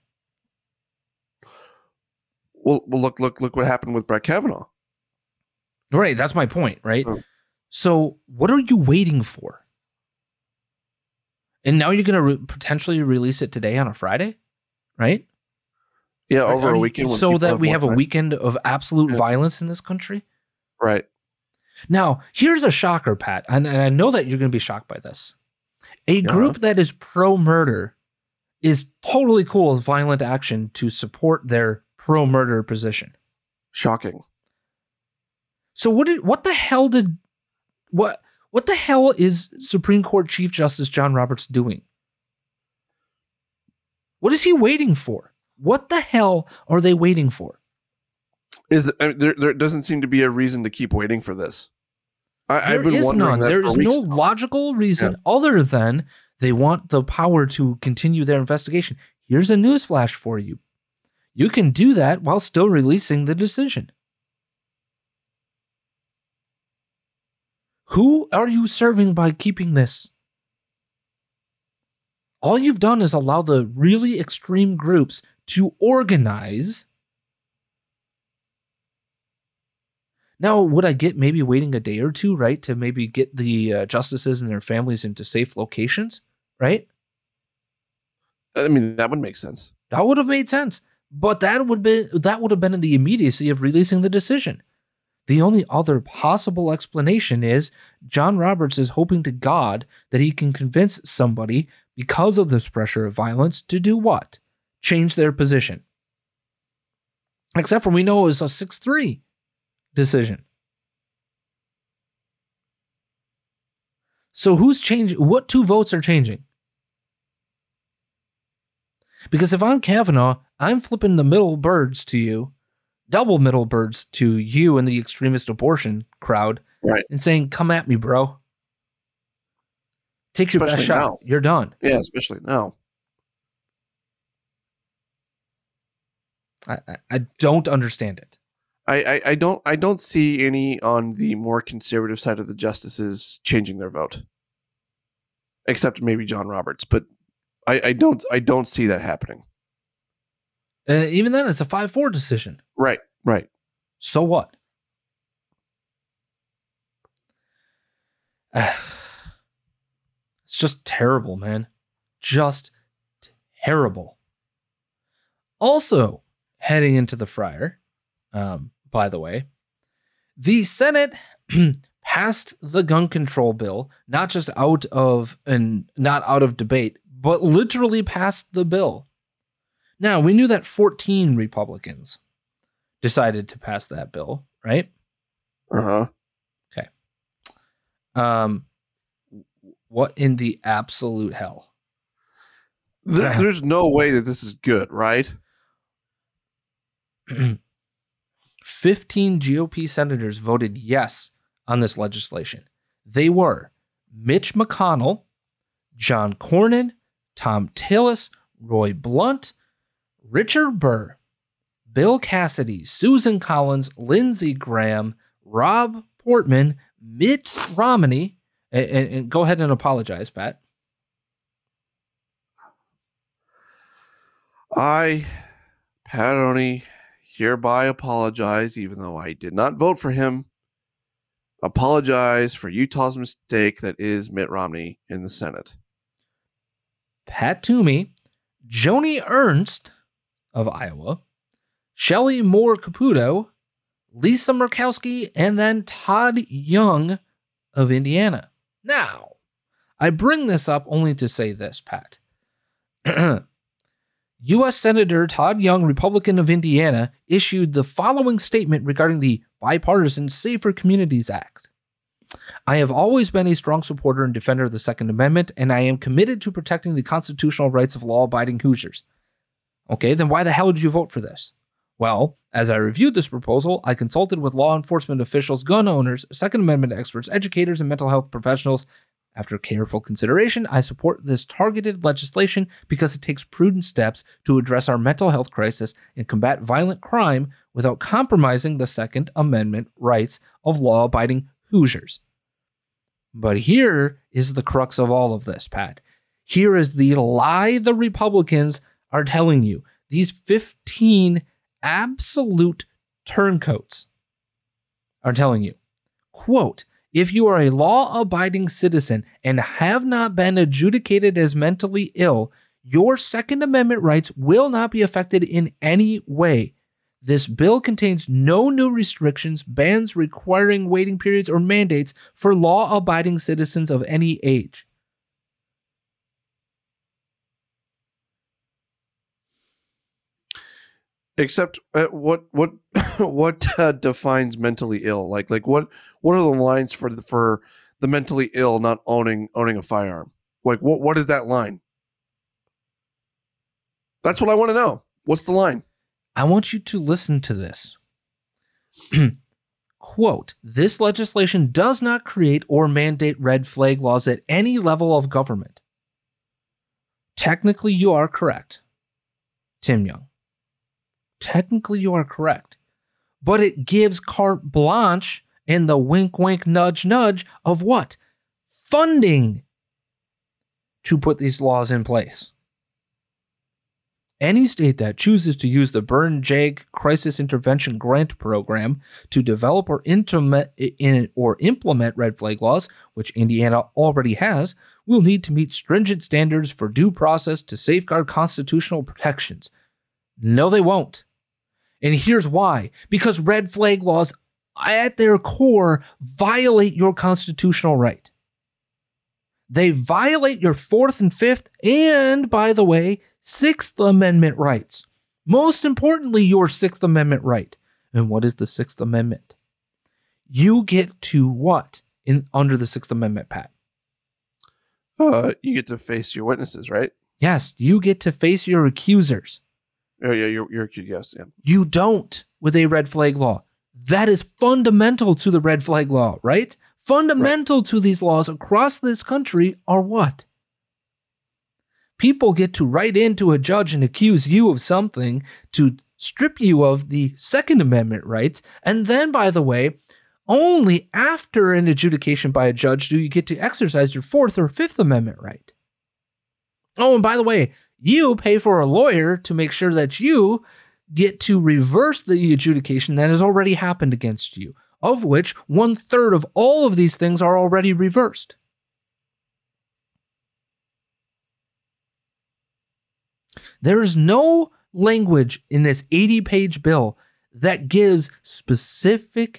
Well, well, look, look, look what happened with Brett Kavanaugh. Right, that's my point, right? Oh. So what are you waiting for? And now you're going to re- potentially release it today on a Friday, right? Yeah, Are- over are a you- weekend. when so people that we more have a time. weekend of absolute Yeah. violence in this country. Right. Now, here's a shocker, Pat, and, and I know that you're going to be shocked by this. A group that is pro-murder is totally cool with violent action to support their pro-murder position. Shocking. So what did what the hell did what what the hell is Supreme Court Chief Justice John Roberts doing? What is he waiting for? What the hell are they waiting for? Is I mean, there? There doesn't seem to be a reason to keep waiting for this. I, There I've been is wondering none. that There for is weeks no now. logical reason other than they want the power to continue their investigation. Here's a newsflash for you. You can do that while still releasing the decision. Who are you serving by keeping this? All you've done is allow the really extreme groups to organize. Now, would I get maybe waiting a day or two, right, to maybe get the uh, justices and their families into safe locations, right? I mean, that would make sense. That would have made sense. But that would be that would have been in the immediacy of releasing the decision. The only other possible explanation is John Roberts is hoping to God that he can convince somebody, because of this pressure of violence, to do what? Change their position. Except for we know it was a six three decision. So who's changing? What two votes are changing? Because if I'm Kavanaugh, I'm flipping the middle birds to you, double middle birds to you and the extremist abortion crowd, Right. and saying, come at me, bro. Take your best Especially shot. now. You're done. Yeah, especially now. I, I, I don't understand it. I, I, I don't I don't see any on the more conservative side of the justices changing their vote, except maybe John Roberts. But I, I don't I don't see that happening. And even then, it's a five four decision. Right, right. So what? It's just terrible, man. Just terrible. Also, heading into the fryer, um, by the way, the Senate passed the gun control bill, not just out of and not out of debate, but literally passed the bill. Now, we knew that fourteen Republicans decided to pass that bill, right? Uh huh. Um, what in the absolute hell? There, there's no way that this is good, right? fifteen G O P senators voted yes on this legislation. They were Mitch McConnell, John Cornyn, Tom Tillis, Roy Blunt, Richard Burr, Bill Cassidy, Susan Collins, Lindsey Graham, Rob Portman, Mitt Romney, and, and, and go ahead and apologize, Pat. I, Pat Oney, hereby apologize, even though I did not vote for him. Apologize for Utah's mistake that is Mitt Romney in the Senate. Pat Toomey, Joni Ernst of Iowa, Shelley Moore Caputo, Lisa Murkowski, and then Todd Young of Indiana. Now, I bring this up only to say this, Pat. U S Senator Todd Young, Republican of Indiana, issued the following statement regarding the Bipartisan Safer Communities Act. I have always been a strong supporter and defender of the Second Amendment, and I am committed to protecting the constitutional rights of law-abiding Hoosiers. Okay, then why the hell did you vote for this? Well, as I reviewed this proposal, I consulted with law enforcement officials, gun owners, Second Amendment experts, educators, and mental health professionals. After careful consideration, I support this targeted legislation because it takes prudent steps to address our mental health crisis and combat violent crime without compromising the Second Amendment rights of law-abiding Hoosiers. But here is the crux of all of this, Pat. Here is the lie the Republicans are telling you. These fifteen absolute turncoats are telling you, quote, if you are a law-abiding citizen and have not been adjudicated as mentally ill, your Second Amendment rights will not be affected in any way. This bill contains no new restrictions, bans requiring waiting periods, or mandates for law-abiding citizens of any age. Except uh, what what what uh, defines mentally ill? Like like what what are the lines for the for the mentally ill not owning owning a firearm? Like what what is that line? That's what I want to know. What's the line? I want you to listen to this. Quote, this legislation does not create or mandate red flag laws at any level of government. Technically, you are correct, Tim Young. Technically, you are correct. But it gives carte blanche and the wink, wink, nudge, nudge of what? Funding to put these laws in place. Any state that chooses to use the Burn J A G Crisis Intervention Grant Program to develop or implement, or implement red flag laws, which Indiana already has, will need to meet stringent standards for due process to safeguard constitutional protections. No, they won't. And here's why. Because red flag laws, at their core, violate your constitutional right. They violate your Fourth and Fifth, and, by the way, Sixth Amendment rights. Most importantly, your Sixth Amendment right. And what is the Sixth Amendment? You get to what in under the Sixth Amendment, Pat? Uh, you get to face your witnesses, right? Yes, you get to face your accusers. Oh yeah, you're you're yes, yeah. You don't with a red flag law. That is fundamental to the red flag law, right? Fundamental right. to these laws across this country are what? People get to write into a judge and accuse you of something to strip you of the Second Amendment rights. And then, by the way, only after an adjudication by a judge do you get to exercise your Fourth or Fifth Amendment right. Oh, and by the way, you pay for a lawyer to make sure that you get to reverse the adjudication that has already happened against you, of which one third of all of these things are already reversed. There is no language in this eighty-page bill that gives specific,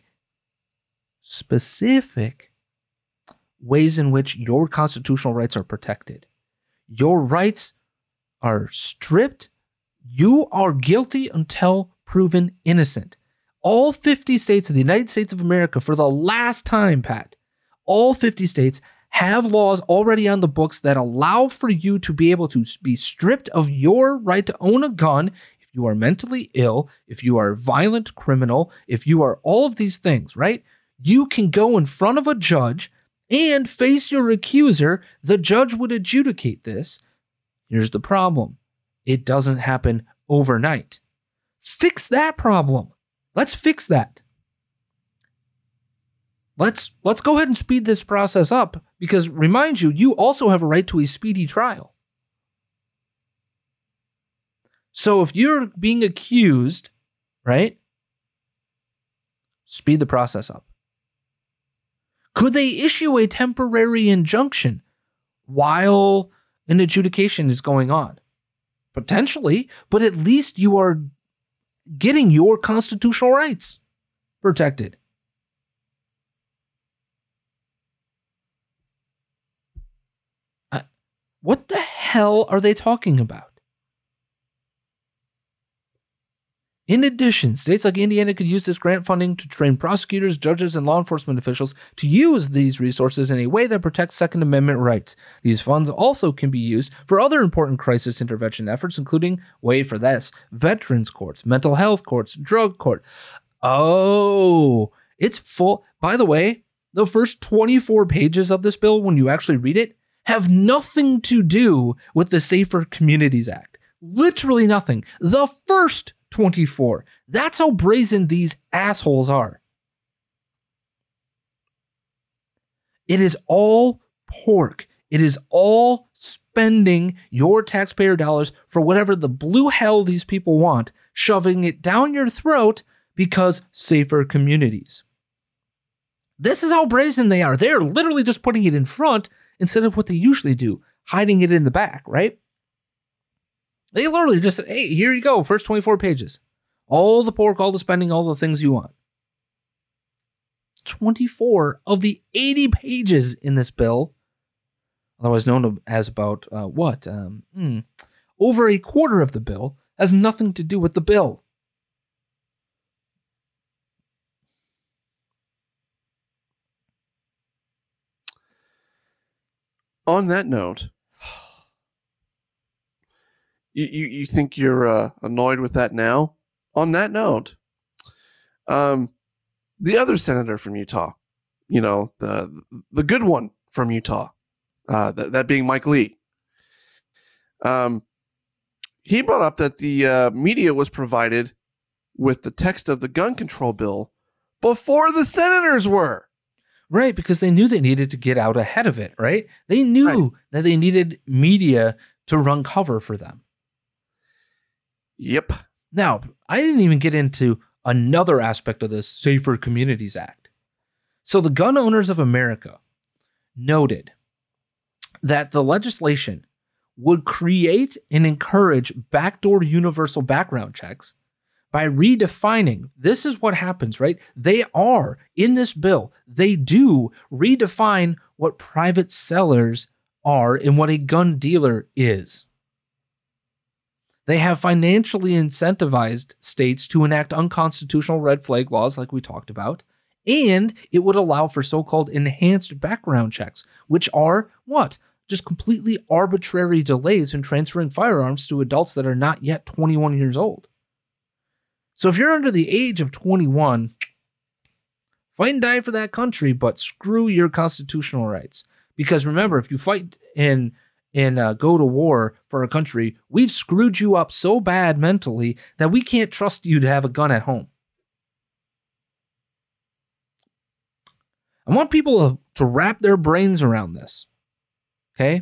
specific ways in which your constitutional rights are protected. Your rights are stripped. You are guilty until proven innocent. All fifty states of the United States of America, for the last time, Pat, all fifty states have laws already on the books that allow for you to be able to be stripped of your right to own a gun if you are mentally ill, if you are a violent criminal, if you are all of these things, right? You can go in front of a judge and face your accuser. The judge would adjudicate this. Here's the problem. It doesn't happen overnight. Fix that problem. Let's fix that. Let's let's go ahead and speed this process up because, remind you, you also have a right to a speedy trial. So if you're being accused, right, speed the process up. Could they issue a temporary injunction while an adjudication is going on? Potentially, but at least you are getting your constitutional rights protected. Uh, what the hell are they talking about? In addition, states like Indiana could use this grant funding to train prosecutors, judges, and law enforcement officials to use these resources in a way that protects Second Amendment rights. These funds also can be used for other important crisis intervention efforts, including, wait for this, veterans courts, mental health courts, drug court. Oh, it's full. By the way, the first twenty-four pages of this bill, when you actually read it, have nothing to do with the Safer Communities Act. Literally nothing. The first twenty-four. That's how brazen these assholes are. It is all pork. It is all spending your taxpayer dollars for whatever the blue hell these people want, shoving it down your throat because safer communities. This is how brazen they are. They're literally just putting it in front instead of what they usually do, hiding it in the back, right? They literally just said, hey, here you go, first twenty-four pages. All the pork, all the spending, all the things you want. twenty-four of the eighty pages in this bill, otherwise known as about, uh, what? Um, hmm, over a quarter of the bill has nothing to do with the bill. On that note, you, you, you think you're uh, annoyed with that now? On that note, um, the other senator from Utah, you know, the the good one from Utah, uh, that, that being Mike Lee, um, he brought up that the uh, media was provided with the text of the gun control bill before the senators were. Right, because they knew they needed to get out ahead of it, right? They knew Right. that they needed media to run cover for them. Yep. Now, I didn't even get into another aspect of this Safer Communities Act. So the Gun Owners of America noted that the legislation would create and encourage backdoor universal background checks by redefining. This is what happens, right? They are, in this bill, they do redefine what private sellers are and what a gun dealer is. They have financially incentivized states to enact unconstitutional red flag laws like we talked about, and it would allow for so-called enhanced background checks, which are what? Just completely arbitrary delays in transferring firearms to adults that are not yet twenty-one years old. So if you're under the age of twenty-one, fight and die for that country, but screw your constitutional rights. Because remember, if you fight and and uh, go to war for a country, we've screwed you up so bad mentally that we can't trust you to have a gun at home. I want people to, to wrap their brains around this. Okay?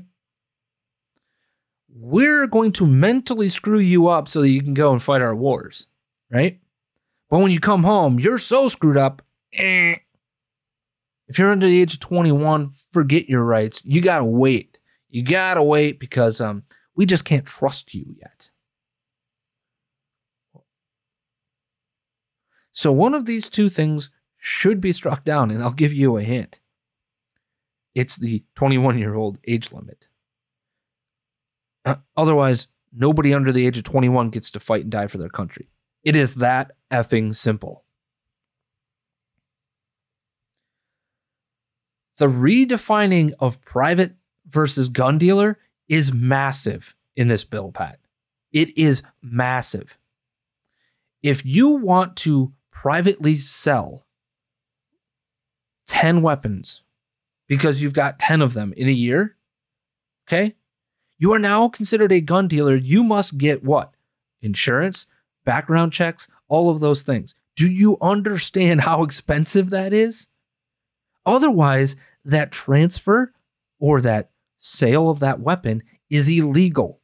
We're going to mentally screw you up so that you can go and fight our wars, right? But when you come home, you're so screwed up. Eh. If you're under the age of twenty-one, forget your rights. You gotta wait. You gotta wait because um, we just can't trust you yet. So one of these two things should be struck down, and I'll give you a hint. It's the twenty-one-year-old age limit. Uh, otherwise, nobody under the age of twenty-one gets to fight and die for their country. It is that effing simple. The redefining of private versus gun dealer is massive in this bill, Pat. It is massive. If you want to privately sell ten weapons because you've got ten of them in a year, okay, you are now considered a gun dealer. You must get what? Insurance, background checks, all of those things. Do you understand how expensive that is? Otherwise, that transfer or that sale of that weapon is illegal.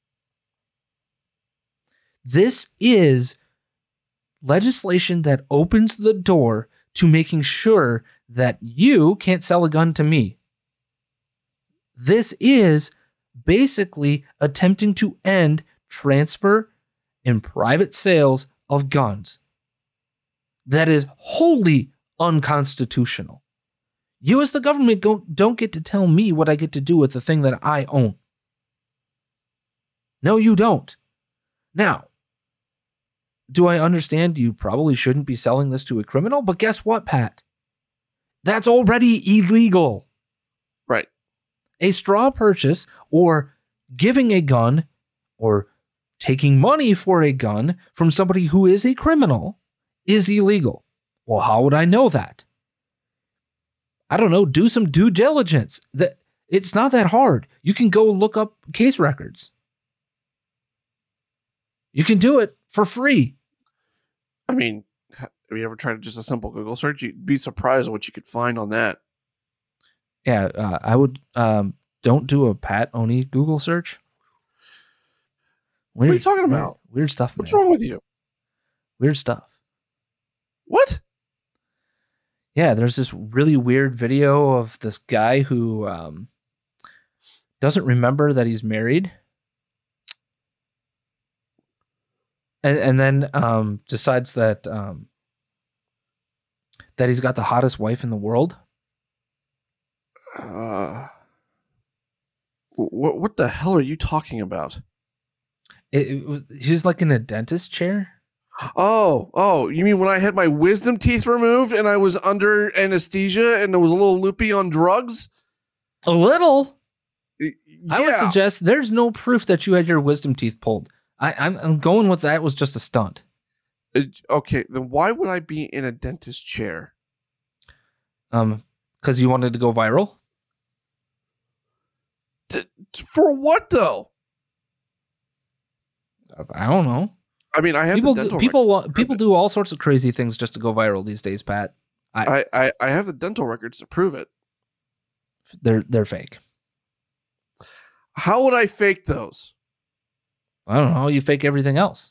This is legislation that opens the door to making sure that you can't sell a gun to me. This is basically attempting to end transfer and private sales of guns. That is wholly unconstitutional. You as the government don't get to tell me what I get to do with the thing that I own. No, you don't. Now, do I understand you probably shouldn't be selling this to a criminal? But guess what, Pat? That's already illegal. Right. A straw purchase or giving a gun or taking money for a gun from somebody who is a criminal is illegal. Well, how would I know that? I don't know. Do some due diligence. That it's not that hard. You can go look up case records. You can do it for free. I mean, have you ever tried just a simple Google search? You'd be surprised at what you could find on that. Yeah, uh, I would. Um, don't do a Pat Oni Google search. Weird, What are you talking weird- about? Weird stuff. What's man. wrong with you? Weird stuff. What? Yeah, there's this really weird video of this guy who um, doesn't remember that he's married. And, and then um, decides that um, that he's got the hottest wife in the world. Uh, what what the hell are you talking about? It, it was, he was like in a dentist chair. Oh, oh, you mean when I had my wisdom teeth removed and I was under anesthesia and it was a little loopy on drugs? A little. Y- I would yeah. suggest there's no proof that you had your wisdom teeth pulled. I, I'm, I'm going with that was just a stunt. It- okay, then why would I be in a dentist chair? Um, because you wanted to go viral. T- t- for what though? I don't know. I mean, I have People the dental people records. wa- people do all sorts of crazy things just to go viral these days, Pat. I, I I have the dental records to prove it. They're they're fake. How would I fake those? I don't know. You fake everything else.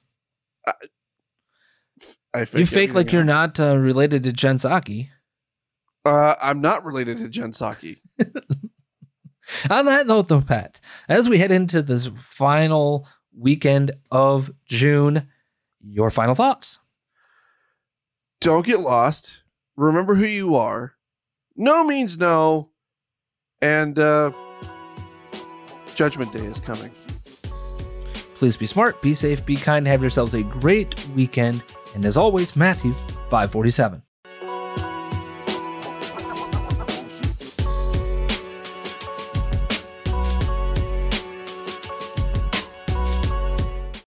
I fake You fake like everything you're else. not uh, related to Jen Psaki. Uh, I'm not related to Jen Psaki. On that note, though, Pat, as we head into this final weekend of June, your final thoughts. Don't get lost. Remember who you are. No means no. And uh, Judgment Day is coming. Please be smart, be safe, be kind, have yourselves a great weekend. And as always, Matthew five forty-seven.